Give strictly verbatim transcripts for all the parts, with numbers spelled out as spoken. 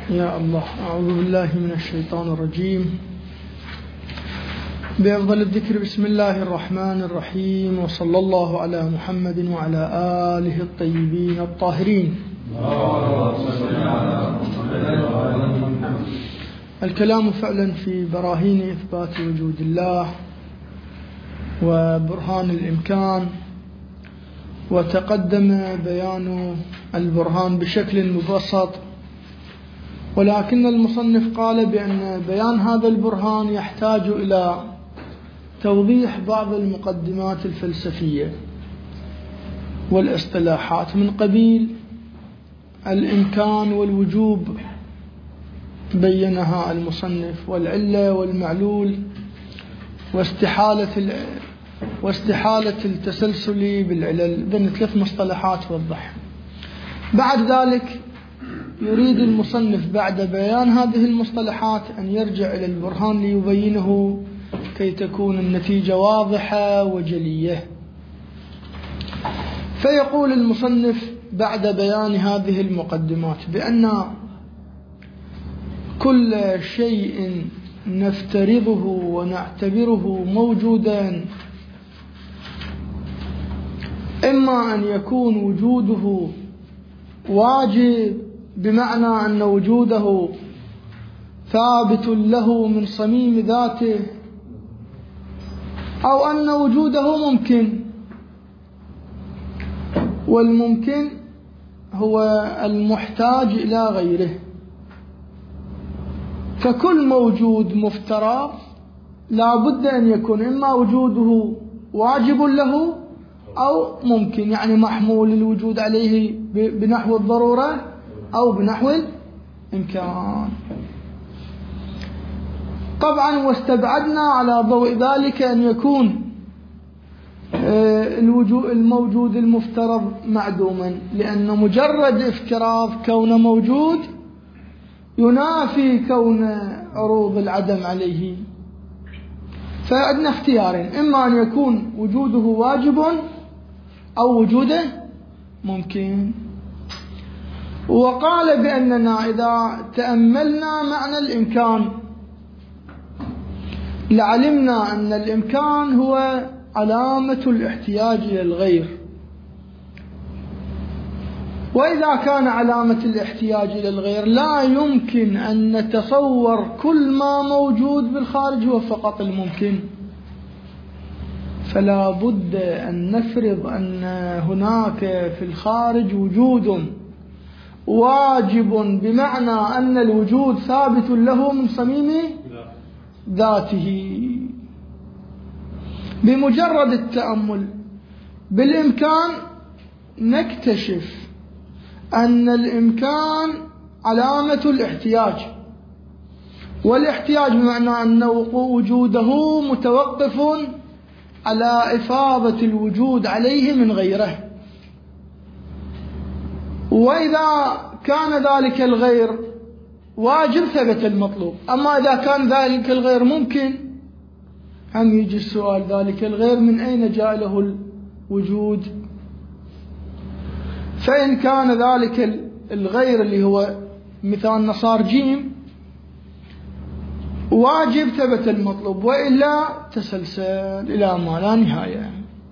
يا الله، أعوذ بالله من الشيطان الرجيم. بأفضل الذكر بسم الله الرحمن الرحيم، وصلى الله على محمد وعلى آله الطيبين الطاهرين. الكلام فعلا في براهين إثبات وجود الله وبرهان الإمكان، وتقدم بيان البرهان بشكل مبسط، ولكن المصنف قال بأن بيان هذا البرهان يحتاج إلى توضيح بعض المقدمات الفلسفية والاصطلاحات من قبيل الإمكان والوجوب بينها المصنف، والعلة والمعلول، واستحالة واستحالة التسلسل بالعلل. بين ثلاث مصطلحات وضح. بعد ذلك يريد المصنف بعد بيان هذه المصطلحات أن يرجع إلى البرهان ليبينه كي تكون النتيجة واضحة وجلية. فيقول المصنف بعد بيان هذه المقدمات بأن كل شيء نفترضه ونعتبره موجودا، إما أن يكون وجوده واجب بمعنى أن وجوده ثابت له من صميم ذاته، أو أن وجوده ممكن، والممكن هو المحتاج إلى غيره. فكل موجود مفترض لا بد أن يكون إما وجوده واجب له أو ممكن، يعني محمول الوجود عليه بنحو الضرورة أو بنحو الإمكان. طبعا واستبعدنا على ضوء ذلك أن يكون الموجود المفترض معدوما، لأن مجرد افتراض كون موجود ينافي كون عروض العدم عليه. فعندنا اختيارين، إما أن يكون وجوده واجب أو وجوده ممكن. وقال بأننا إذا تأملنا معنى الإمكان لعلمنا أن الإمكان هو علامة الاحتياج إلى الغير، وإذا كان علامة الاحتياج إلى الغير لا يمكن أن نتصور كل ما موجود بالخارج هو فقط الممكن، فلا بد أن نفرض أن هناك في الخارج وجود واجب، بمعنى أن الوجود ثابت له من صميم ذاته. بمجرد التأمل بالإمكان نكتشف أن الإمكان علامة الاحتياج، والاحتياج بمعنى أن وجوده متوقف على إفاضة الوجود عليه من غيره. وإذا كان ذلك الغير واجب ثبت المطلوب، أما إذا كان ذلك الغير ممكن هم يجي السؤال ذلك الغير من أين جاء له الوجود؟ فإن كان ذلك الغير اللي هو مثال نصار جيم واجب ثبت المطلوب، وإلا تسلسل إلى ما لا نهاية.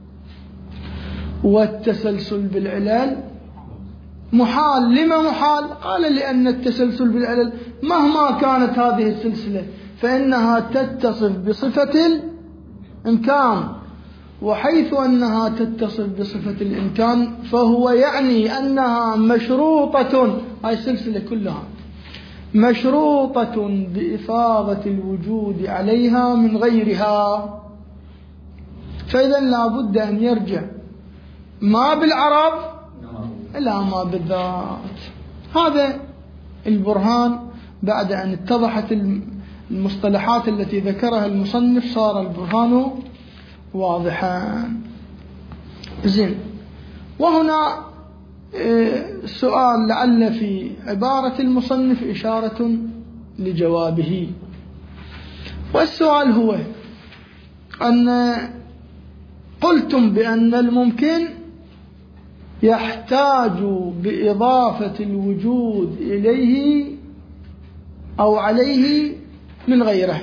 والتسلسل بالعلل محال. لما محال؟ قال لأن التسلسل بالعلل مهما كانت هذه السلسلة فإنها تتصف بصفة الإمكان، وحيث أنها تتصف بصفة الإمكان فهو يعني أنها مشروطة، هاي السلسلة كلها مشروطة بإفاضة الوجود عليها من غيرها. فإذا لا بد أن يرجع ما بالعرض إلى ما بالذات. هذا البرهان بعد أن اتضحت المصطلحات التي ذكرها المصنف صار البرهان واضحا. زين. وهنا سؤال لعل في عبارة المصنف إشارة لجوابه، والسؤال هو أن قلتم بأن الممكن يحتاج بإضافة الوجود إليه أو عليه من غيره.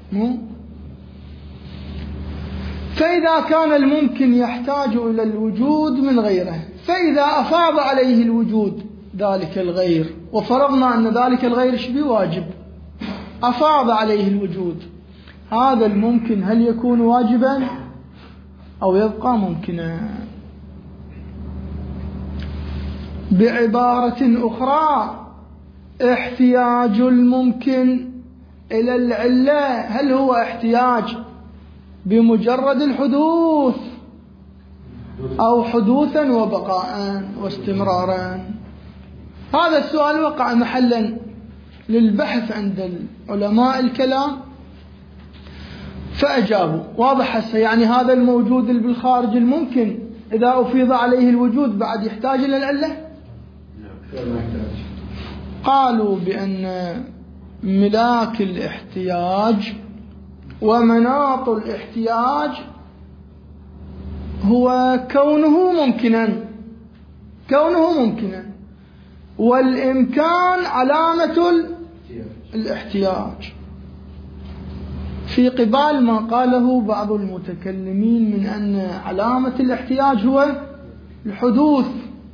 فإذا كان الممكن يحتاج إلى الوجود من غيره، فإذا أفاض عليه الوجود ذلك الغير، وفرضنا أن ذلك الغير شبه واجب، أفاض عليه الوجود، هذا الممكن هل يكون واجبا أو يبقى ممكنا؟ بعبارة أخرى، احتياج الممكن إلى العلة هل هو احتياج بمجرد الحدوث أو حدوثا وبقاء واستمرارا؟ هذا السؤال وقع محلا للبحث عند العلماء الكلام فأجابوا. واضح هسه يعني هذا الموجود اللي بالخارج الممكن إذا أفيض عليه الوجود بعد يحتاج إلى العلة؟ قالوا بأن ملاك الاحتياج ومناط الاحتياج هو كونه ممكنا، كونه ممكنا، والإمكان علامة الاحتياج، في قبال ما قاله بعض المتكلمين من أن علامة الاحتياج هو الحدوث،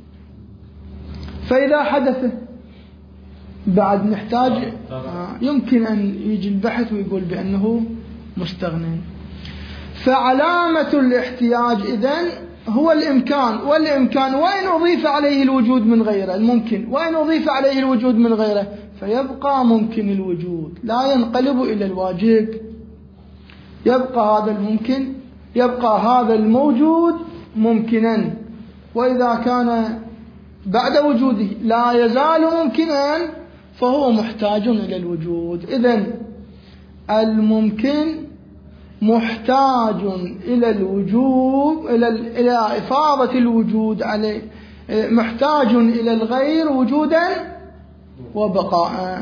فإذا حدث بعد نحتاج يمكن أن يجي البحث ويقول بأنه مستغني. فعلامة الاحتياج إذن هو الإمكان، والإمكان وإن أضيف عليه الوجود من غيره، الممكن وإن أضيف عليه الوجود من غيره فيبقى ممكن الوجود، لا ينقلب إلى الواجب، يبقى هذا الممكن، يبقى هذا الموجود ممكنا، وإذا كان بعد وجوده لا يزال ممكنا فهو محتاج إلى الوجود. إذن الممكن محتاج إلى الوجود، إلى إلى إفاضة الوجود عليه، محتاج إلى الغير وجودا وبقاء.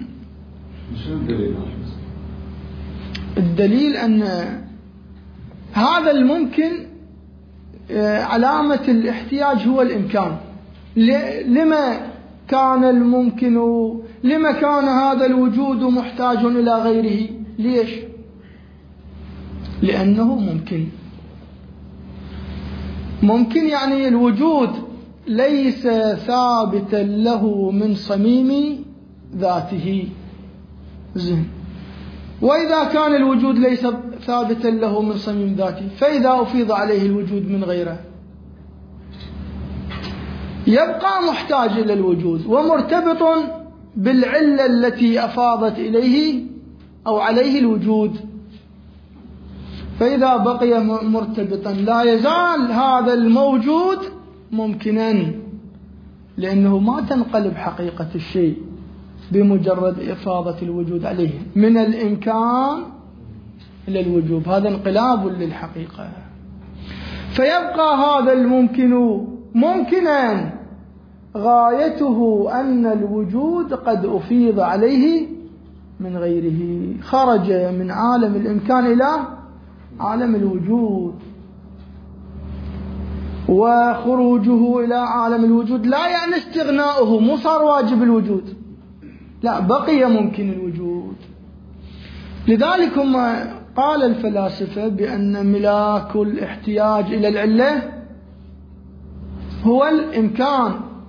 الدليل أن هذا الممكن علامة الاحتياج هو الإمكان. لما كان الممكن، لما كان هذا الوجود محتاج إلى غيره؟ ليش؟ لأنه ممكن. ممكن يعني الوجود ليس ثابتا له من صميم ذاته، زين. وإذا كان الوجود ليس ثابتا له من صميم ذاته، فإذا أفيض عليه الوجود من غيره يبقى محتاج إلى الوجود ومرتبط بالعلة التي أفاضت إليه أو عليه الوجود. فإذا بقي مرتبطا لا يزال هذا الموجود ممكنا، لأنه ما تنقلب حقيقة الشيء بمجرد إفاضة الوجود عليه من الإمكان إلى الوجوب، هذا انقلاب للحقيقة. فيبقى هذا الممكن ممكنا غايته أن الوجود قد أفيض عليه من غيره، خرج من عالم الإمكان إلى عالم الوجود، وخروجه إلى عالم الوجود لا يعني استغناؤه، مو صار واجب الوجود، لا، بقي ممكن الوجود. لذلك هم قال الفلاسفة بأن ملاك الاحتياج إلى العلة هو الإمكان،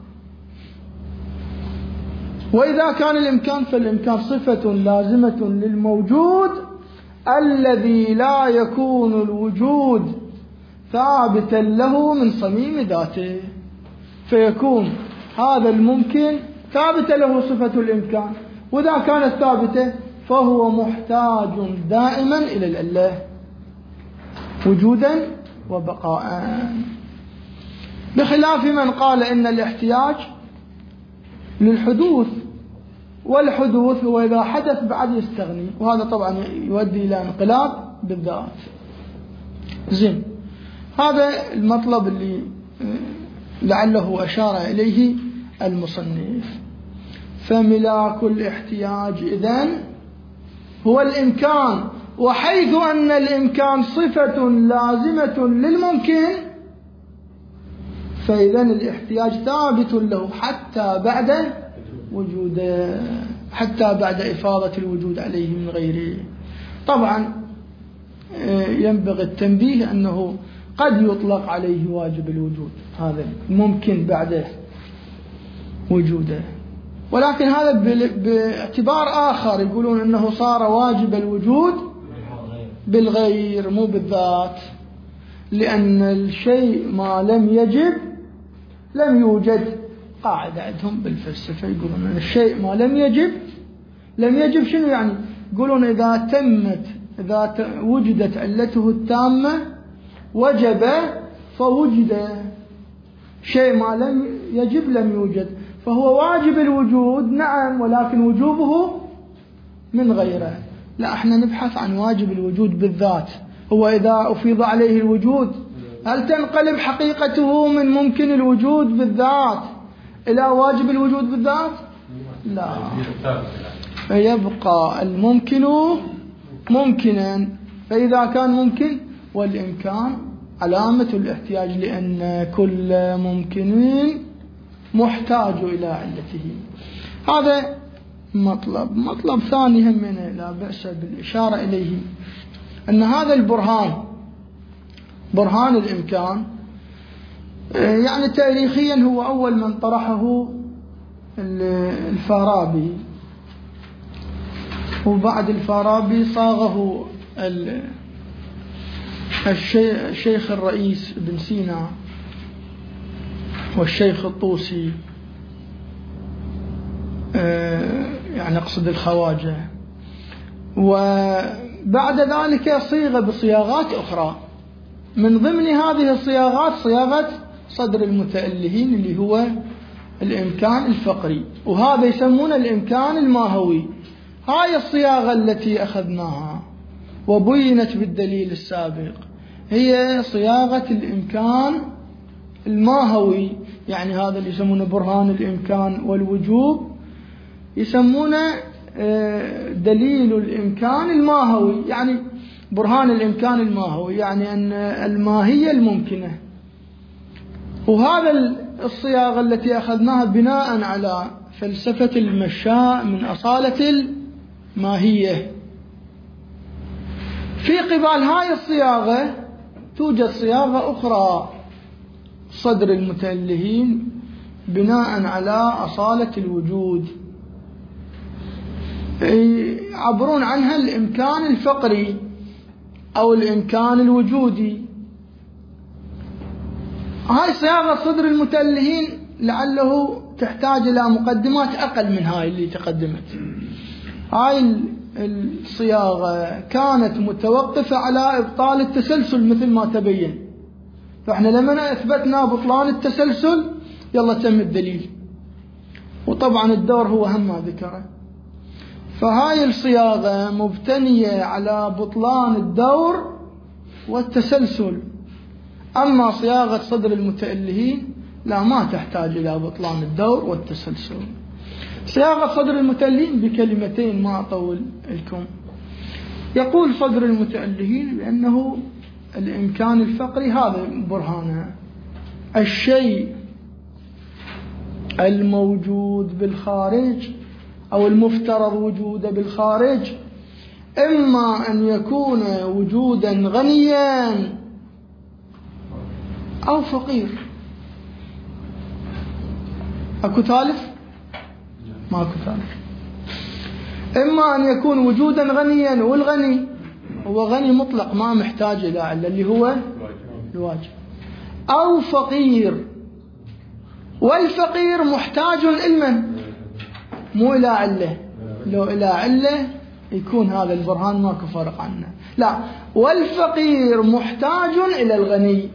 وإذا كان الإمكان فالإمكان صفة لازمة للموجود الذي لا يكون الوجود ثابتا له من صميم ذاته، فيكون هذا الممكن ثابت له صفة الإمكان، وإذا كانت ثابتة فهو محتاج دائما إلى العلة وجودا وبقاء، بخلاف من قال إن الاحتياج للحدوث، والحدوث هو إذا حدث بعد يستغني، وهذا طبعا يؤدي إلى انقلاب بالذات. زين، هذا المطلب اللي لعله أشار إليه المصنف. فملاك الاحتياج إذن هو الإمكان، وحيث أن الإمكان صفة لازمة للممكن فإذن الاحتياج ثابت له حتى بعد وجوده، حتى بعد إفاضة الوجود عليه من غيره. طبعا ينبغي التنبيه أنه قد يطلق عليه واجب الوجود، هذا ممكن بعد وجوده، ولكن هذا باعتبار آخر، يقولون أنه صار واجب الوجود بالغير مو بالذات، لأن الشيء ما لم يجب لم يوجد. قاعدة عندهم بالفلسفة يقولون أن الشيء ما لم يجب لم يجب. شنو يعني؟ يقولون إذا تمت إذا وجدت علته التامة وجب فوجد، شيء ما لم يجب لم يوجد، فهو واجب الوجود نعم، ولكن وجوبه من غيره. لا، احنا نبحث عن واجب الوجود بالذات. هو إذا أفيض عليه الوجود هل تنقلب حقيقته من ممكن الوجود بالذات إلى واجب الوجود بالذات؟ لا، فيبقى الممكن ممكنا. فإذا كان ممكن، والإمكان علامة الاحتياج، لأن كل ممكن محتاج إلى علته. هذا مطلب. مطلب ثاني همنا لا بأس بالإشارة إليه، أن هذا البرهان برهان الإمكان يعني تاريخيا هو أول من طرحه الفارابي، وبعد الفارابي صاغه الشيخ الرئيس ابن سينا والشيخ الطوسي، يعني أقصد الخواجة. وبعد ذلك صيغ بصياغات أخرى، من ضمن هذه الصياغات صياغة صدر المتألهين اللي هو الإمكان الفقري، وهذا يسمونه الإمكان الماهوي. هاي الصياغة التي أخذناها وبينت بالدليل السابق هي صياغة الإمكان الماهوي، يعني هذا اللي يسمونه برهان الإمكان والوجوب يسمونه دليل الإمكان الماهوي، يعني برهان الإمكان الماهوي، يعني أن الماهية الممكنة. وهذا الصياغة التي أخذناها بناء على فلسفة المشاء من أصالة الماهية. في قبال هاي الصياغة توجد صياغة أخرى صدر المتألهين بناء على أصالة الوجود، يعبرون عنها الإمكان الفقري أو الإمكان الوجودي. هاي صياغة صدر المتألهين لعله تحتاج إلى مقدمات أقل من هاي اللي تقدمت. هاي الصياغة كانت متوقفة على إبطال التسلسل مثل ما تبين، فإحنا لما أثبتنا بطلان التسلسل يلا تم الدليل، وطبعا الدور هو هم ما ذكره. فهاي الصياغة مبتنية على بطلان الدور والتسلسل. أما صياغة صدر المتألهين لا، ما تحتاج إلى بطلان الدور والتسلسل. صياغة صدر المتألهين بكلمتين ما أطول لكم. يقول صدر المتألهين بأنه الإمكان الفقري هذا برهانه الشيء الموجود بالخارج أو المفترض وجوده بالخارج، إما أن يكون وجودا غنيا أو فقير. أكو ثالث؟ ما أكو ثالث. إما أن يكون وجودا غنيا، والغني هو غني مطلق ما محتاج إلى علة اللي هو الواجب، أو فقير، والفقير محتاج إلى مو إلى علة. لو إلى علة يكون هذا البرهان ماكو فرق عنه. لا، والفقير محتاج إلى الغني،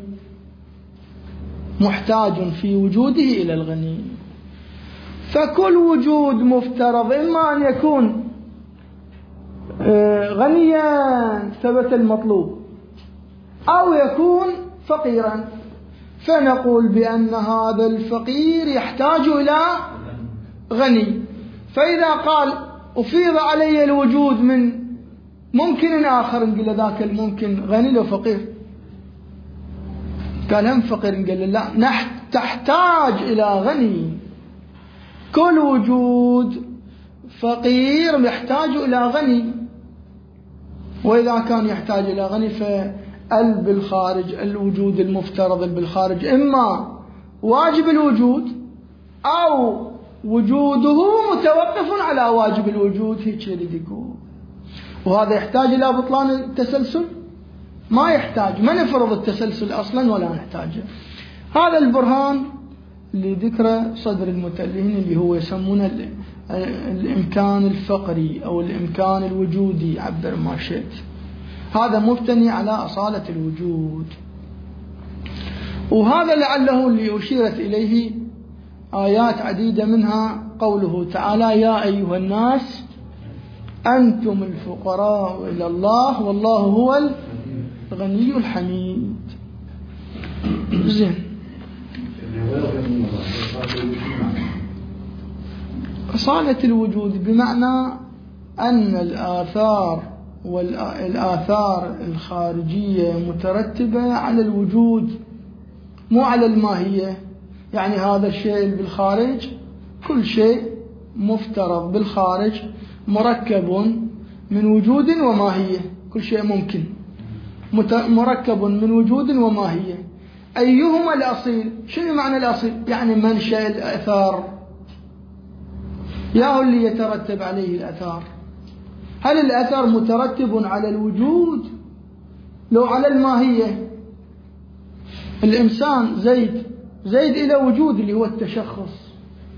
محتاج في وجوده إلى الغني. فكل وجود مفترض إما أن يكون غنيا ثبت المطلوب، أو يكون فقيرا، فنقول بأن هذا الفقير يحتاج إلى غني. فإذا قال أفيض علي الوجود من ممكن آخر، نقول ذاك الممكن غني لو فقير. قال هم فقير، نقول لا، تحتاج إلى غني. كل وجود فقير يحتاج إلى غني، وإذا كان يحتاج إلى غني فال بالخارج الوجود المفترض بالخارج إما واجب الوجود أو وجوده متوقف على واجب الوجود. هيك يريد يقول، وهذا يحتاج إلى بطلان التسلسل؟ ما يحتاج، ما نفرض التسلسل أصلا ولا نحتاجه. هذا البرهان اللي ذكره صدر المتألهين اللي هو يسمونه الإمكان الفقري أو الإمكان الوجودي، عبر ما شئت، هذا مبتني على أصالة الوجود. وهذا لعله اللي أشيرت إليه آيات عديدة، منها قوله تعالى: يا أيها الناس أنتم الفقراء إلى الله والله هو الغني الحميد. زين، أصالة الوجود بمعنى أن الآثار والآثار الخارجية مترتبة على الوجود مو على الماهية. يعني هذا الشيء بالخارج، كل شيء مفترض بالخارج مركب من وجود وماهية، كل شيء ممكن مركب من وجود وماهية. أيهما الأصيل؟ شنو معنى الأصيل؟ يعني منشأ الأثار، يا اللي يترتب عليه الأثار. هل الأثر مترتب على الوجود لو على الماهية؟ الإنسان زيد زيد إلى وجود اللي هو التشخص.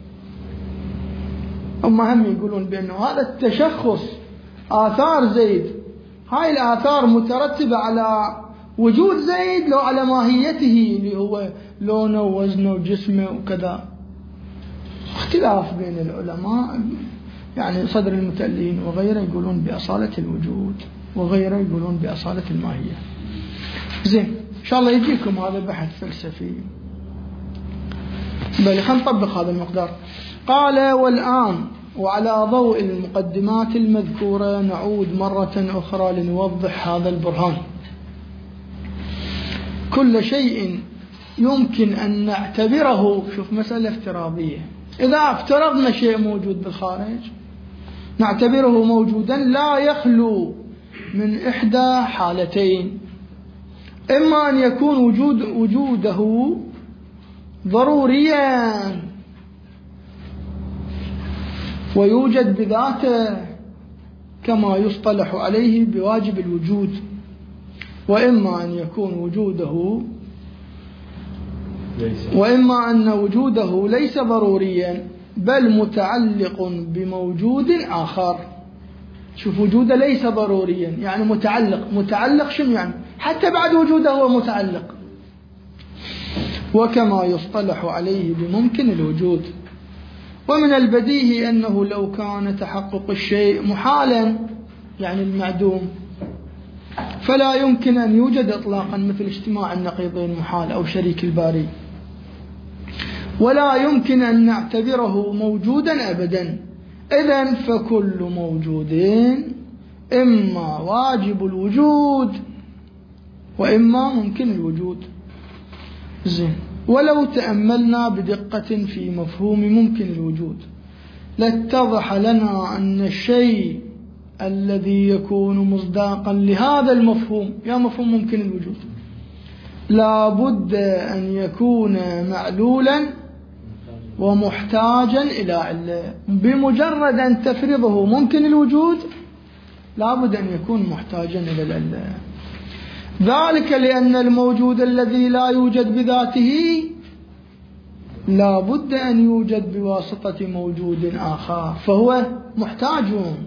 هم هم يقولون بأنه هذا التشخص آثار زيد، هاي الآثار مترتبة على وجود زيد لو على ماهيته اللي هو لونه ووزنه وجسمه وكذا. اختلاف بين العلماء، يعني صدر المتألهين وغيره يقولون بأصالة الوجود وغيره يقولون بأصالة الماهية. زين، إن شاء الله يجيكم هذا بحث فلسفي. بل خلينا نطبق هذا المقدار. قال: والآن وعلى ضوء المقدمات المذكورة نعود مرة أخرى لنوضح هذا البرهان. كل شيء يمكن أن نعتبره، شوف مسألة افتراضية، إذا افترضنا شيء موجود بالخارج نعتبره موجودا لا يخلو من إحدى حالتين: إما أن يكون وجود وجوده ضروريا ويوجد بذاته كما يصطلح عليه بواجب الوجود، وإما أن يكون وجوده وإما أن وجوده ليس ضروريا بل متعلق بموجود آخر. شوف، وجوده ليس ضروريا يعني متعلق. متعلق شنو يعني؟ حتى بعد وجوده هو متعلق. وكما يصطلح عليه بممكن الوجود. ومن البديهي أنه لو كان تحقق الشيء محالا، يعني المعدوم، فلا يمكن أن يوجد إطلاقا، مثل اجتماع النقيضين محال أو شريك الباري، ولا يمكن أن نعتبره موجودا أبدا. إذن فكل موجود إما واجب الوجود وإما ممكن الوجود. زين، ولو تأملنا بدقة في مفهوم ممكن الوجود لاتضح لنا أن الشيء الذي يكون مصداقا لهذا المفهوم، يا مفهوم ممكن الوجود، لا بد أن يكون معلولا ومحتاجا إلى علة. بمجرد أن تفرضه ممكن الوجود لا بد أن يكون محتاجا إلى العلة. ذلك لأن الموجود الذي لا يوجد بذاته لا بد أن يوجد بواسطة موجود آخر، فهو محتاج.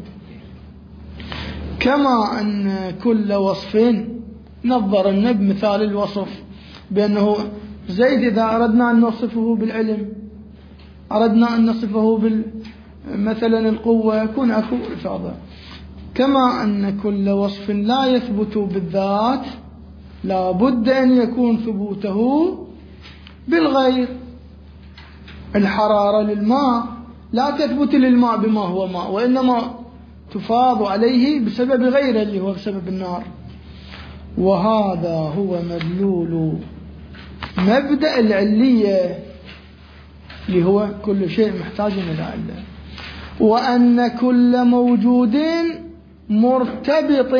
كما أن كل وصف نظر النب مثال الوصف بأنه زيد، إذا أردنا أن نصفه بالعلم، أردنا أن نصفه مثلا القوة، يكون أكو إفاضة. كما أن كل وصف لا يثبت بالذات لا بد أن يكون ثبوته بالغير. الحرارة للماء لا تثبت للماء بما هو ماء، وإنما تفاض عليه بسبب غيره اللي هو بسبب النار. وهذا هو مدلول مبدأ العلية اللي هو كل شيء محتاج إلى علة. وأن كل موجود مرتبط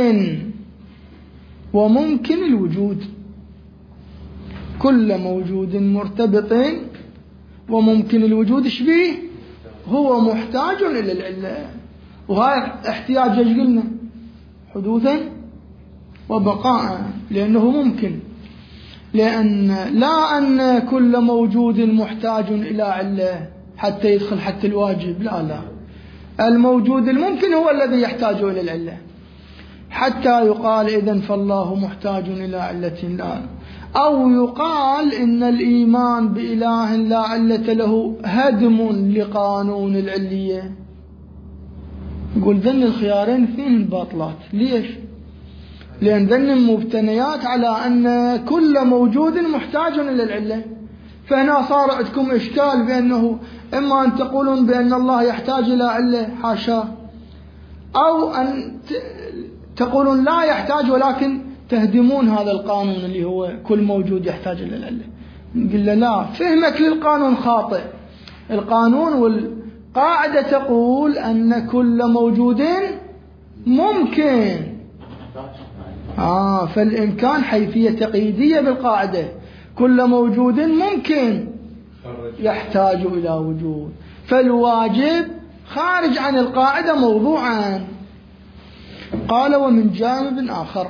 وممكن الوجود. كل موجود مرتبط وممكن الوجود شبيه هو محتاج إلى العلة. وهذا احتياج ايش قلنا؟ حدوثا وبقاء، لأنه ممكن. لأن لا أن كل موجود محتاج إلى علة حتى يدخل حتى الواجب، لا لا، الموجود الممكن هو الذي يحتاج إلى العلة حتى يقال إذن فالله محتاج إلى علة، لا. أو يقال إن الإيمان بإله لا علة له هدم لقانون العلية. يقول ذن الخيارين اثنين باطلات. ليش؟ لأن ذن مبتنيات على أن كل موجود محتاج إلى العلة. فهنا صار عندكم إشكال بأنه إما أن تقولون بأن الله يحتاج إلى علة، حاشا، أو أن تقولون لا يحتاج ولكن تهدمون هذا القانون اللي هو كل موجود يحتاج إلى العلة. نقول له لا، فهمك للقانون خاطئ. القانون والقاعدة تقول أن كل موجود ممكن. آه فالإمكان حيثية تقييدية بالقاعدة. كل موجود ممكن يحتاج إلى وجود، فالواجب خارج عن القاعدة موضوعا. قال ومن جانب آخر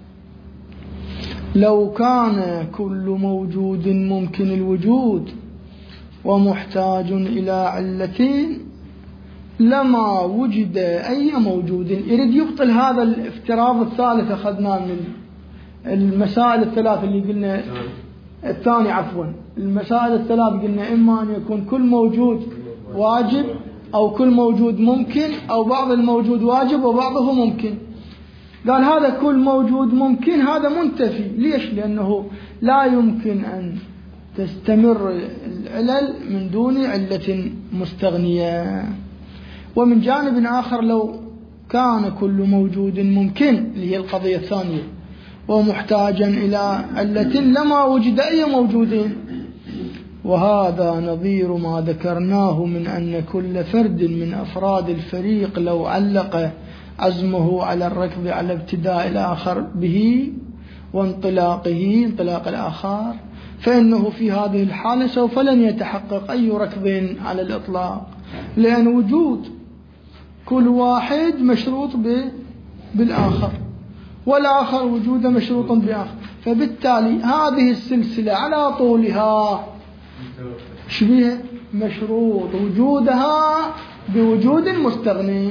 لو كان كل موجود ممكن الوجود ومحتاج إلى علتين لما وجد أي موجود. يريد يبطل هذا الافتراض الثالث أخذناه من المسائل الثلاث اللي قلنا، الثاني عفوا، المسائل الثلاث قلنا إما أن يكون كل موجود واجب أو كل موجود ممكن أو بعض الموجود واجب وبعضه ممكن. قال هذا كل موجود ممكن هذا منتفي. ليش؟ لأنه لا يمكن أن تستمر العلل من دون علة مستغنية. ومن جانب آخر لو كان كل موجود ممكن اللي هي القضية الثانية ومحتاجا إلى علة لما وجد أي موجودين. وهذا نظير ما ذكرناه من أن كل فرد من أفراد الفريق لو علق عزمه على الركض على ابتداء الآخر به وانطلاقه انطلاق الآخر فإنه في هذه الحالة سوف لن يتحقق أي ركض على الإطلاق، لأن وجود كل واحد مشروط بالآخر والآخر وجوده مشروط بآخر. فبالتالي هذه السلسلة على طولها شبيه مشروط وجودها بوجود مستغني.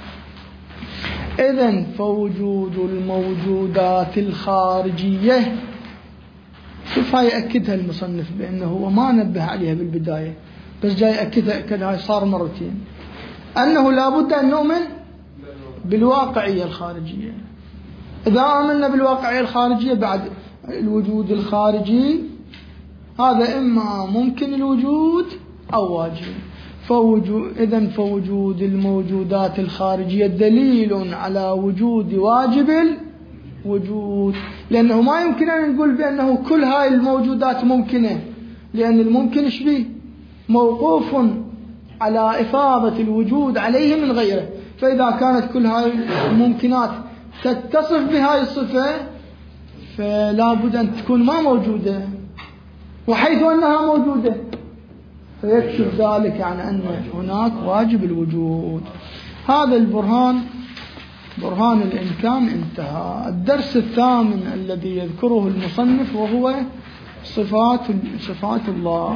إذن فوجود الموجودات الخارجية، شوف هاي أكدها المصنف بأنه هو ما نبه عليها بالبداية بس جاي أكدها أكدها صار مرتين، أنه لابد أن نؤمن بالواقعية الخارجية. إذا آمنا بالواقعية الخارجية بعد الوجود الخارجي هذا إما ممكن الوجود أو واجب. فوجود إذن فوجود الموجودات الخارجية دليل على وجود واجب الوجود، لأنه ما يمكن أن نقول بأنه كل هاي الموجودات ممكنة، لأن الممكن شبيه موقوف على إفاضة الوجود عليه من غيره. فإذا كانت كل هاي الممكنات تتصف بهاي الصفة فلا بد أن تكون ما موجودة، وحيث أنها موجودة فيكشف ذلك عن أن هناك واجب الوجود. هذا البرهان برهان الإمكان انتهى. الدرس الثامن الذي يذكره المصنف وهو صفات صفات الله.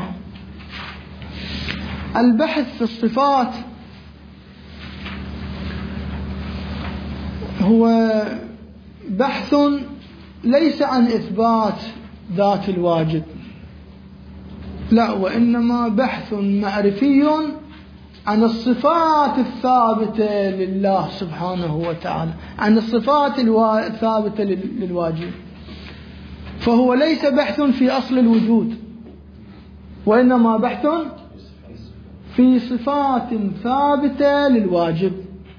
البحث في الصفات هو بحث ليس عن إثبات ذات الواجب، لا، وإنما بحث معرفي عن الصفات الثابتة لله سبحانه وتعالى، عن الصفات الثابتة للواجب. فهو ليس بحث في أصل الوجود، وإنما بحث في صفات ثابتة للواجب.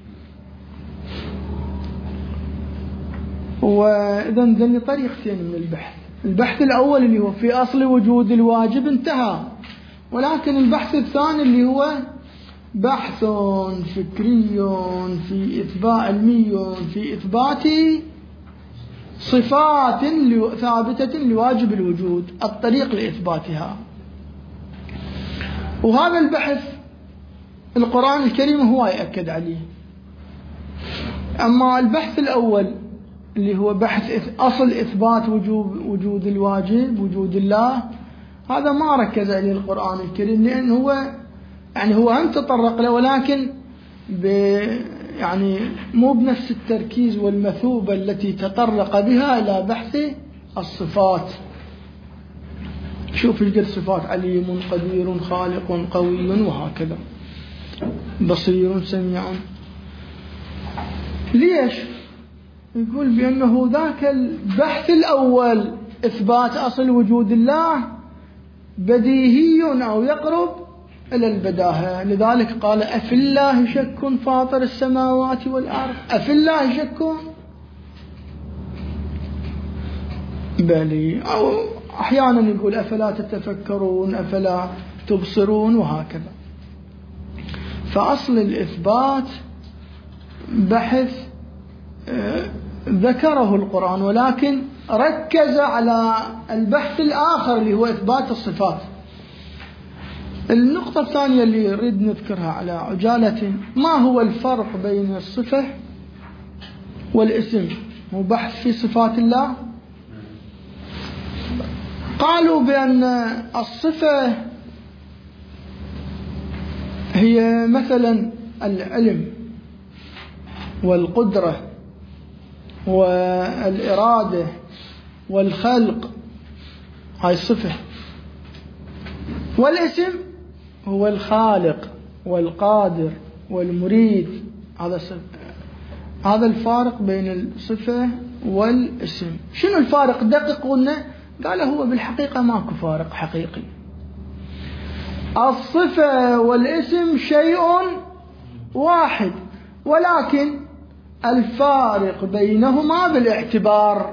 وإذن ذني طريقتين من البحث. البحث الأول اللي هو في أصل وجود الواجب انتهى، ولكن البحث الثاني اللي هو بحث فكري في إثبات علمي في إثبات صفات ثابتة لواجب الوجود، الطريق لإثباتها. وهذا البحث القرآن الكريم هو يأكد عليه. أما البحث الأول اللي هو بحث أصل إثبات وجود وجود الواجب وجود الله، هذا ما ركز عليه القرآن الكريم، لأنه هو يعني هو هم تطرق له، ولكن ب يعني مو بنفس التركيز والمثوبة التي تطرق بها إلى بحث الصفات. شوف القد صفات: عليم، قدير، خالق، قوي، وهكذا، بصير، سميع. ليش؟ يقول بأنه ذاك البحث الأول إثبات أصل وجود الله بديهي أو يقرب إلى البداهة، لذلك قال: أفي الله شك فاطر السماوات والأرض. أفي الله شك؟ بلي. أو أحيانا يقول: أفلا تتفكرون، أفلا تبصرون، وهكذا. فأصل الإثبات بحث ذكره القرآن، ولكن ركز على البحث الآخر اللي هو إثبات الصفات. النقطة الثانية اللي نريد نذكرها على عجالة: ما هو الفرق بين الصفة والاسم؟ هو بحث في صفات الله. قالوا بأن الصفة هي مثلا العلم والقدرة والإرادة والخلق، هاي الصفة. والاسم هو الخالق والقادر والمريد، هذا هذا الفارق بين الصفة والاسم. شنو الفارق؟ دقق قلنا. قال: هو بالحقيقة ماكو فارق حقيقي. الصفة والاسم شيء واحد، ولكن الفارق بينهما بالاعتبار.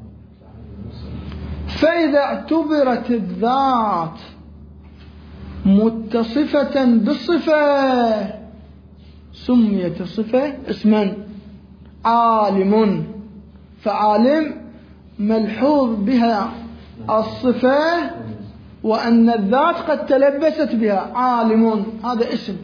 فإذا اعتبرت الذات متصفة بالصفة سميت الصفة اسما. عالم، فعالم ملحوظ بها الصفة وأن الذات قد تلبست بها، عالم، هذا اسم.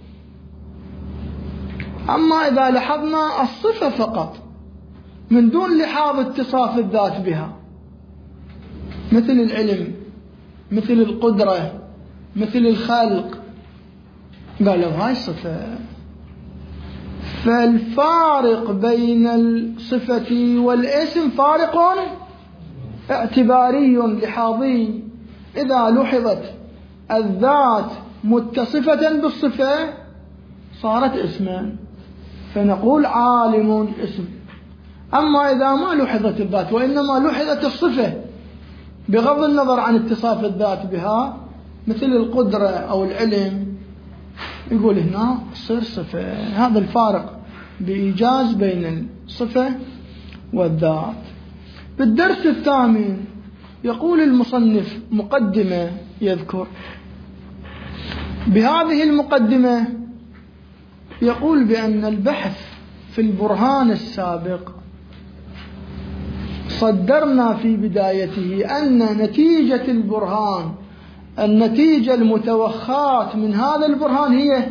أما إذا لاحظنا الصفة فقط من دون لحاظ اتصاف الذات بها، مثل العلم، مثل القدرة، مثل الخلق، قالوا هاي صفة. فالفارق بين الصفة والاسم فارق اعتباري لحاظي. إذا لحظت الذات متصفة بالصفة صارت اسما، فنقول عالم اسم. أما إذا ما لحظت الذات وإنما لحظت الصفة بغض النظر عن اتصاف الذات بها، مثل القدرة أو العلم، يقول هنا تصير صفة. هذا الفارق بإيجاز بين الصفة والذات. بالدرس الثامن يقول المصنف مقدمة يذكر. بهذه المقدمة يقول بأن البحث في البرهان السابق صدرنا في بدايته أن نتيجة البرهان، النتيجة المتوخاة من هذا البرهان هي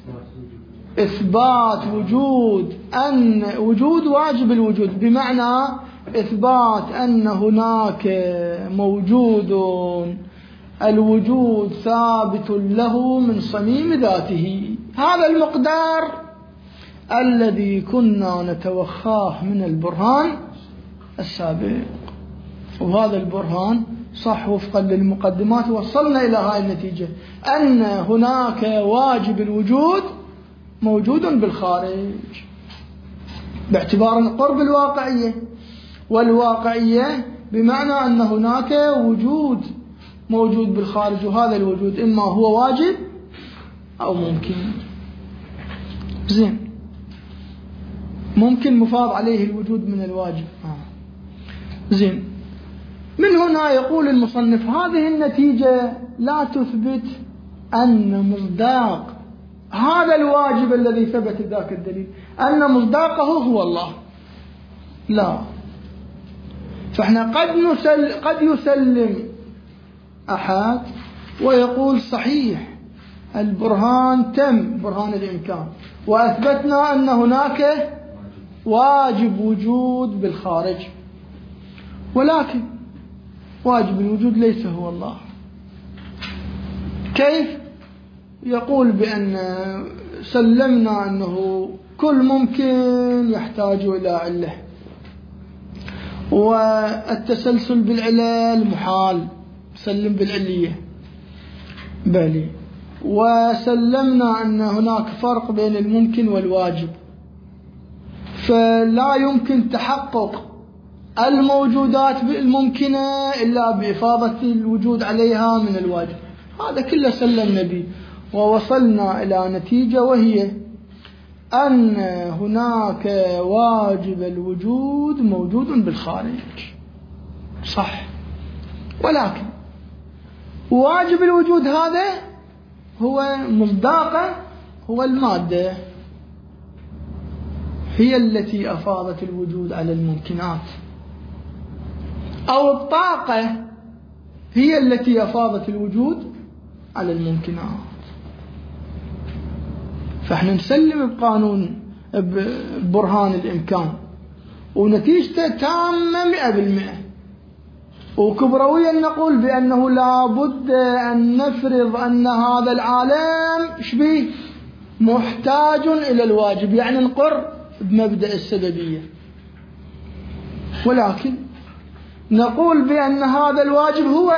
إثبات وجود أن وجود واجب الوجود، بمعنى إثبات أن هناك موجود الوجود ثابت له من صميم ذاته. هذا المقدار الذي كنا نتوخاه من البرهان السابق، وهذا البرهان صح وفقا للمقدمات وصلنا إلى هذه النتيجة، أن هناك واجب الوجود موجود بالخارج باعتبار قرب الواقعية، والواقعية بمعنى أن هناك وجود موجود بالخارج، وهذا الوجود إما هو واجب أو ممكن. زين، ممكن مفاض عليه الوجود من الواجب. زين، من هنا يقول المصنف: هذه النتيجة لا تثبت أن مصداق هذا الواجب الذي ثبت ذاك الدليل أن مصداقه هو الله. لا، فإحنا قد نسل قد يسلم أحد ويقول صحيح البرهان تم، برهان الإمكان، وأثبتنا أن هناك واجب وجود بالخارج، ولكن واجب الوجود ليس هو الله. كيف؟ يقول بأن سلمنا أنه كل ممكن يحتاج إلى علة، والتسلسل بالعلل محال، سلم بالعلية بالي، وسلمنا أن هناك فرق بين الممكن والواجب، فلا يمكن تحقق الموجودات الممكنة إلا بإفاضة الوجود عليها من الواجب. هذا كله سلمنا به، ووصلنا إلى نتيجة وهي أن هناك واجب الوجود موجود بالخارج، صح، ولكن واجب الوجود هذا هو مصداقه هو المادة، هي التي أفاضت الوجود على الممكنات، أو الطاقة هي التي أفاضت الوجود على الممكنات. فإحنا نسلم بقانون برهان الإمكان ونتيجته تامة مئة بالمئة، وكبرويا نقول بأنه لا بد أن نفرض أن هذا العالم شبيه محتاج إلى الواجب، يعني نقر بمبدأ السببية، ولكن نقول بأن هذا الواجب هو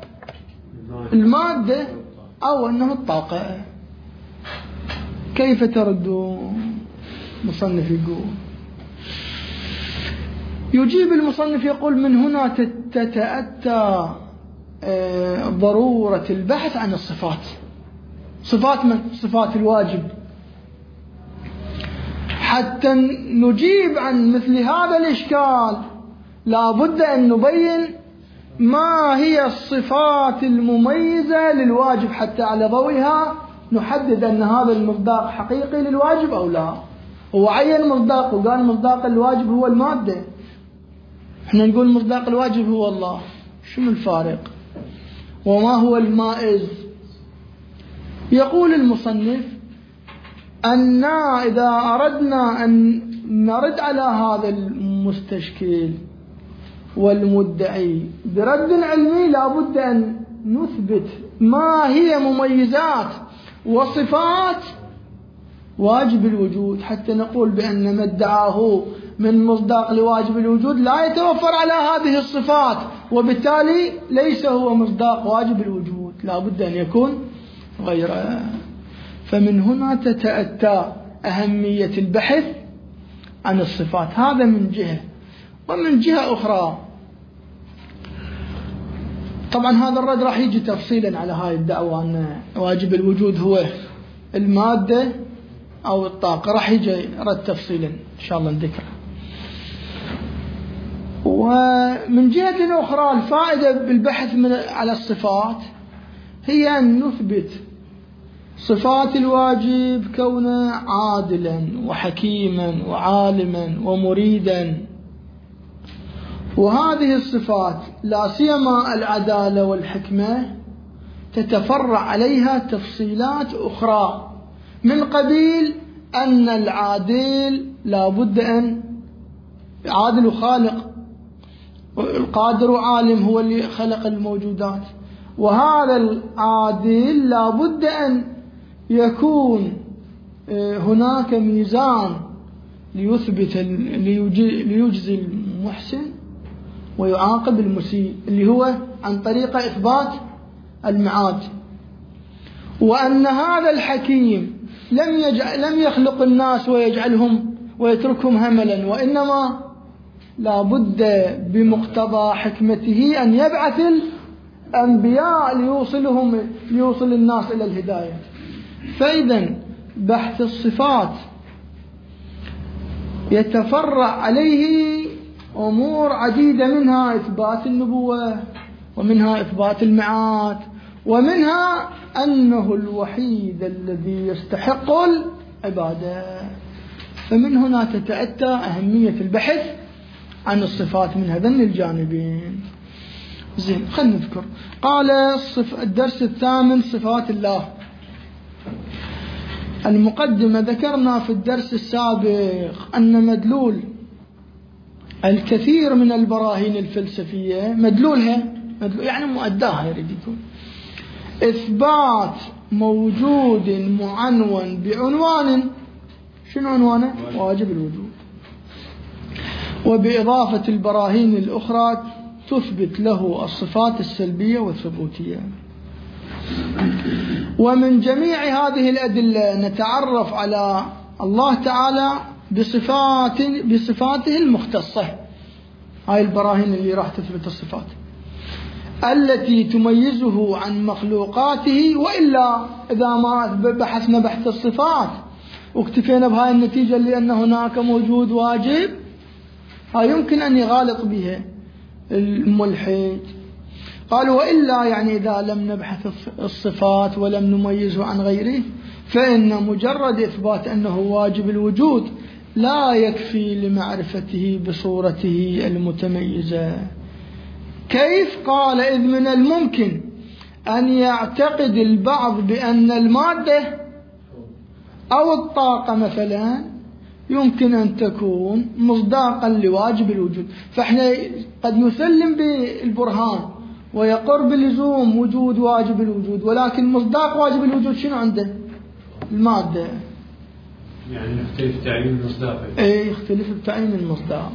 المادة أو أنه الطاقة. كيف تردون؟ مصنف يقول يجيب المصنف يقول من هنا تتأتى ضرورة البحث عن الصفات. صفات من؟ صفات الواجب. حتى نجيب عن مثل هذا الإشكال لا بد أن نبين ما هي الصفات المميزة للواجب، حتى على ضوئها نحدد أن هذا المصداق حقيقي للواجب أو لا. هو عين مصداق وقال مصداق الواجب هو المادة، احنا نقول مصداق الواجب هو الله، شنو الفارق؟ وما هو المائز؟ يقول المصنف أن إذا أردنا أن نرد على هذا المستشكل والمدعي برد علمي لا بد أن نثبت ما هي مميزات وصفات واجب الوجود، حتى نقول بأن ما ادعاه من مصداق لواجب الوجود لا يتوفر على هذه الصفات، وبالتالي ليس هو مصداق واجب الوجود، لا بد أن يكون غيره. فمن هنا تتأتى أهمية البحث عن الصفات، هذا من جهة. ومن جهة أخرى طبعا هذا الرد راح يجي تفصيلا على هاي الدعوة أن واجب الوجود هو المادة أو الطاقة، راح يجي رد تفصيلا إن شاء الله نذكره. ومن جهة أخرى الفائدة بالبحث من على الصفات هي أن نثبت صفات الواجب كونه عادلا وحكيما وعالما ومريدا، وهذه الصفات لا سيما العدالة والحكمة تتفرع عليها تفصيلات أخرى من قبيل أن العادل لا بد أن عادل وخالق، القادر وعالم هو اللي خلق الموجودات، وهذا العادل لا بد أن يكون هناك ميزان ليثبت ليجزي المحسن ويعاقب المسيء، اللي هو عن طريق إثبات المعاد. وأن هذا الحكيم لم يجعل لم يخلق الناس ويجعلهم ويتركهم هملا، وإنما لا بد بمقتضى حكمته أن يبعث الأنبياء ليوصلهم ليوصل الناس إلى الهداية. فإذا بحث الصفات يتفرع عليه أمور عديدة، منها إثبات النبوة، ومنها إثبات المعاد، ومنها أنه الوحيد الذي يستحق العبادة. فمن هنا تتأتى أهمية البحث عن الصفات من هذين الجانبين. زين، خلينا نذكر. قال الدرس الثامن صفات الله. المقدمة ذكرنا في الدرس السابق أن مدلول الكثير من البراهين الفلسفية مدلولها مدلول يعني مؤداها يريد يكون إثبات موجود معنون بعنوان، شنو عنوانه؟ واجب الوجود. وبإضافة البراهين الأخرى تثبت له الصفات السلبية والثبوتية. ومن جميع هذه الأدلة نتعرف على الله تعالى بصفات بصفاته المختصة. هاي البراهين اللي راح تثبت الصفات التي تميزه عن مخلوقاته. وإلا إذا ما بحثنا بحث الصفات واكتفينا بهاي النتيجة لأن هناك موجود واجب، هاي يمكن أن يغالط بها الملحد. قالوا وإلا يعني إذا لم نبحث الصفات ولم نميزه عن غيره فإن مجرد إثبات أنه واجب الوجود لا يكفي لمعرفته بصورته المتميزة. كيف؟ قال إذ من الممكن أن يعتقد البعض بأن المادة أو الطاقة مثلا يمكن أن تكون مصداقا لواجب الوجود. فإحنا قد يسلم بالبرهان ويقر بلزوم وجود واجب الوجود، ولكن مصداق واجب الوجود شنو عنده؟ المادة. يعني يختلف تعيين المصداق. ايه، يختلف بتعيين المصداق.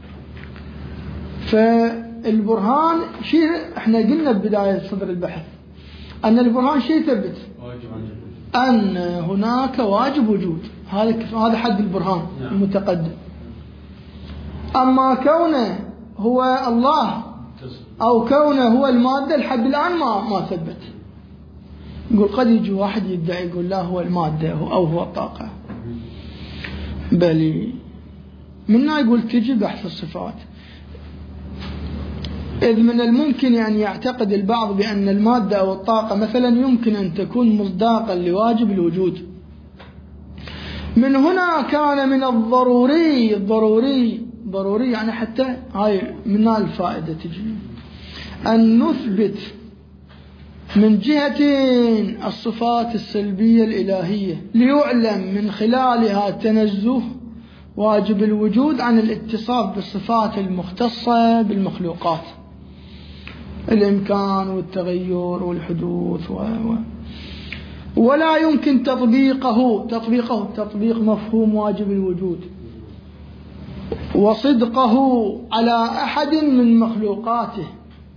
فالبرهان شيء احنا قلنا ببداية صدر البحث أن البرهان شيء يثبت أن هناك واجب وجود. هذا هذا حد البرهان المتقدم. أما كونه هو الله أو كونه هو المادة الحد الآن ما ما ثبت. يقول قد يجي واحد يدعي يقول لا هو المادة أو هو الطاقة، بل منا يقول تجي بحث الصفات. إذ من الممكن أن يعتقد البعض بأن المادة أو الطاقة مثلا يمكن أن تكون مصداقا لواجب الوجود. من هنا كان من الضروري الضروري ضروري يعني حتى هاي من الفائدة تجي أن نثبت من جهة الصفات السلبية الإلهية ليعلم من خلالها تنزه واجب الوجود عن الاتصاف بالصفات المختصة بالمخلوقات، الإمكان والتغير والحدوث و... و... ولا يمكن تطبيقه تطبيقه تطبيق مفهوم واجب الوجود وصدقه على أحد من مخلوقاته.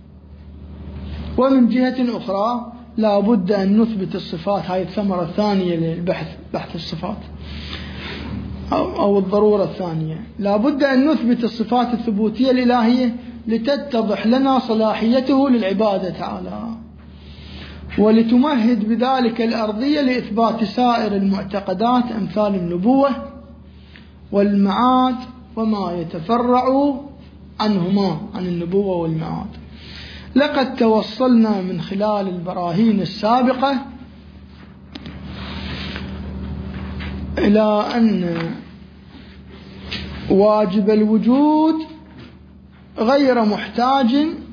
ومن جهة أخرى لا بد أن نثبت الصفات. هاي الثمرة الثانية للبحث بحث الصفات أو, أو الضرورة الثانية، لا بد أن نثبت الصفات الثبوتية الإلهية لتتضح لنا صلاحيته للعبادة تعالى، ولتمهد بذلك الأرضية لإثبات سائر المعتقدات أمثال النبوة والمعاد وما يتفرع عنهما عن النبوة والمعاد. لقد توصلنا من خلال البراهين السابقة إلى أن واجب الوجود غير محتاج،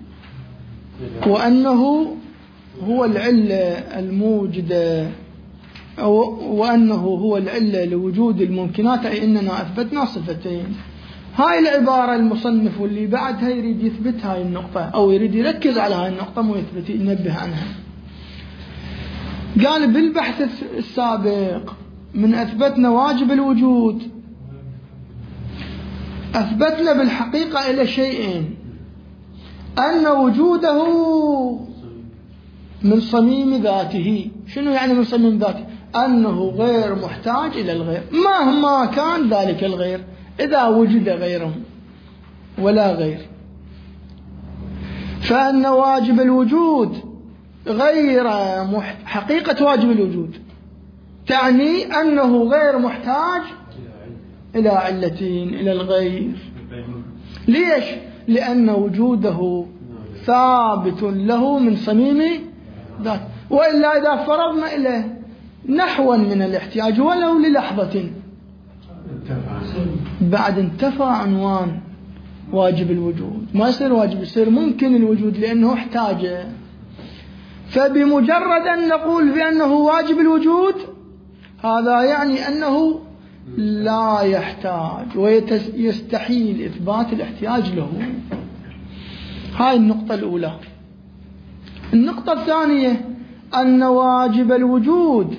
وأنه هو العلة الموجدة وأنه هو العلة لوجود الممكنات، أي أننا أثبتنا صفتين. هاي العبارة المصنف واللي بعدها يريد يثبت هاي النقطة أو يريد يركز على هاي النقطة مو يثبت ينبه عنها. قال بالبحث السابق من أثبتنا واجب الوجود أثبتنا بالحقيقة إلى شيئين: أن وجوده من صميم ذاته. شنو يعني من صميم ذاته؟ أنه غير محتاج إلى الغير مهما كان ذلك الغير، إذا وجد غيره ولا غير. فأن واجب الوجود غير محت... حقيقة واجب الوجود تعني أنه غير محتاج إلى علتين إلى الغير. ليش؟ لأن وجوده ثابت له من صميم ذات. وإلا إذا فرضنا إليه نحوا من الاحتياج ولو للحظة بعد انتفى عنوان واجب الوجود، ما يصير واجب، يصير ممكن الوجود لأنه احتاجه. فبمجرد أن نقول بأنه واجب الوجود هذا يعني أنه لا يحتاج ويستحيل إثبات الاحتياج له. هاي النقطة الأولى. النقطة الثانية أن واجب الوجود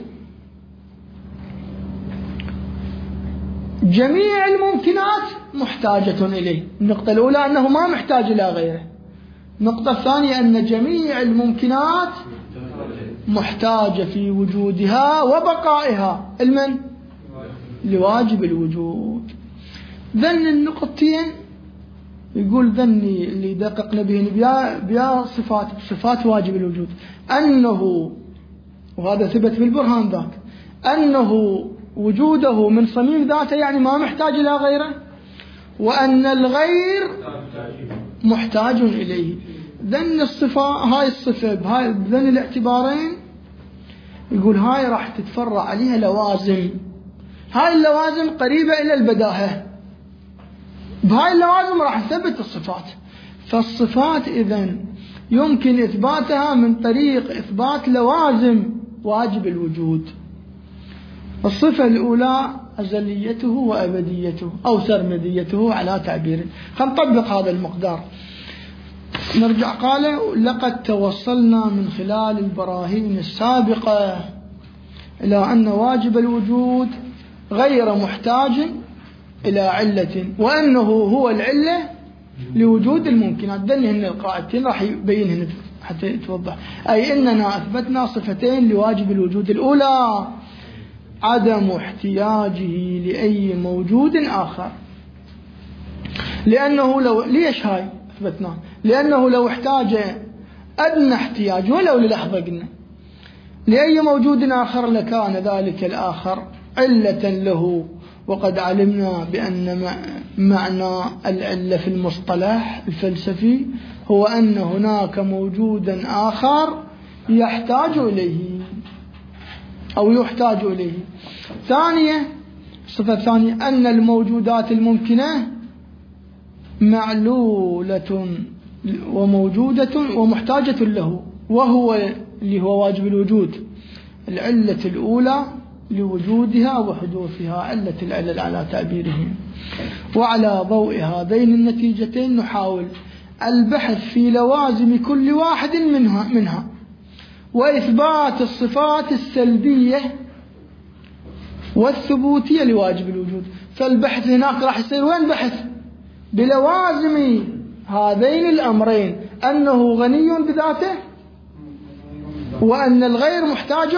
جميع الممكنات محتاجة إليه. النقطة الأولى أنه ما محتاج إلى غيره. النقطة الثانية أن جميع الممكنات محتاجة في وجودها وبقائها المن لواجب الوجود. ذن النقطتين يقول ذني اللي دققنا بهن بيا, بيا صفات صفات واجب الوجود أنه، وهذا ثبت بالبرهان ذاك، أنه وجوده من صميم ذاته يعني ما محتاج إلى غيره، وأن الغير محتاج إليه. ذن الصفة هاي الصفة بهاي بذن الاعتبارين يقول هاي راح تتفرع عليها لوازم. هاي اللوازم قريبة إلى البداهة، بهاي اللوازم راح نثبت الصفات. فالصفات إذن يمكن إثباتها من طريق إثبات لوازم واجب الوجود. الصفة الأولى أزليته وأبديته أو سرمديته على تعبير. خلينا نطبق هذا المقدار. نرجع قال لقد توصلنا من خلال البراهين السابقة إلى أن واجب الوجود غير محتاج إلى علة، وأنه هو العلة لوجود الممكنات. دنهن القاعدتين راح يبينهن حتى يتوضح. أي أننا أثبتنا صفتين لواجب الوجود. الأولى عدم احتياجه لأي موجود آخر، لأنه لو ليش هاي أثبتناه؟ لأنه لو احتاج أدنى احتياج ولو للحظة قلنا لأي موجود آخر لكان ذلك الآخر علة له. وقد علمنا بأن معنى العلة في المصطلح الفلسفي هو أن هناك موجودا آخر يحتاج إليه أو يحتاج إليه. ثانية الصفة الثانية أن الموجودات الممكنة معلولة وموجودة ومحتاجة له، وهو اللي هو واجب الوجود. العلة الأولى لوجودها وحدوثها، علة العلل على تعبيرهم. وعلى ضوء هذين النتيجتين نحاول البحث في لوازم كل واحد منها, منها وإثبات الصفات السلبية والثبوتية لواجب الوجود. فالبحث هناك راح يصير وين بحث؟ بلوازم هذين الأمرين، أنه غني بذاته وأن الغير محتاج.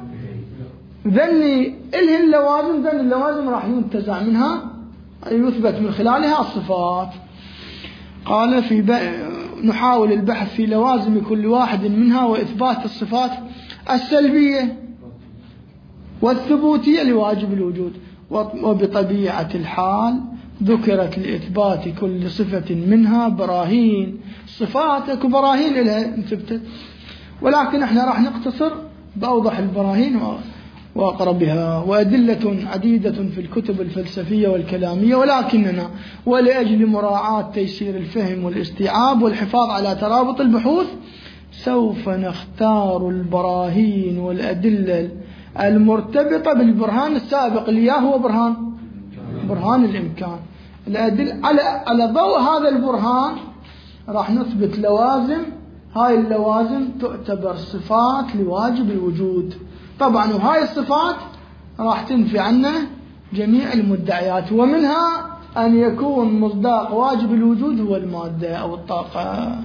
ذني إله اللوازم، ذن اللوازم راح ينتزع منها يثبت من خلالها الصفات. قال في نحاول البحث في لوازم كل واحد منها وإثبات الصفات السلبية والثبوتية لواجب الوجود. وبطبيعة الحال ذكرت لإثبات كل صفة منها براهين. صفات براهين لها ثبتت، ولكن احنا راح نقتصر بأوضح البراهين وأقربها. وأدلة عديدة في الكتب الفلسفية والكلامية، ولكننا ولأجل مراعاة تيسير الفهم والاستيعاب والحفاظ على ترابط البحوث سوف نختار البراهين والأدلة المرتبطة بالبرهان السابق اللي هو برهان برهان الإمكان. الأدلة على على ضوء هذا البرهان راح نثبت لوازم. هاي اللوازم تعتبر صفات لواجب الوجود طبعا، وهاي الصفات راح تنفي عنا جميع المدعيات، ومنها أن يكون مصداق واجب الوجود هو المادة أو الطاقة.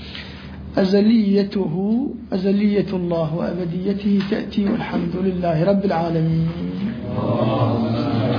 أزليته أزلية الله وأبديته تأتي، والحمد لله رب العالمين.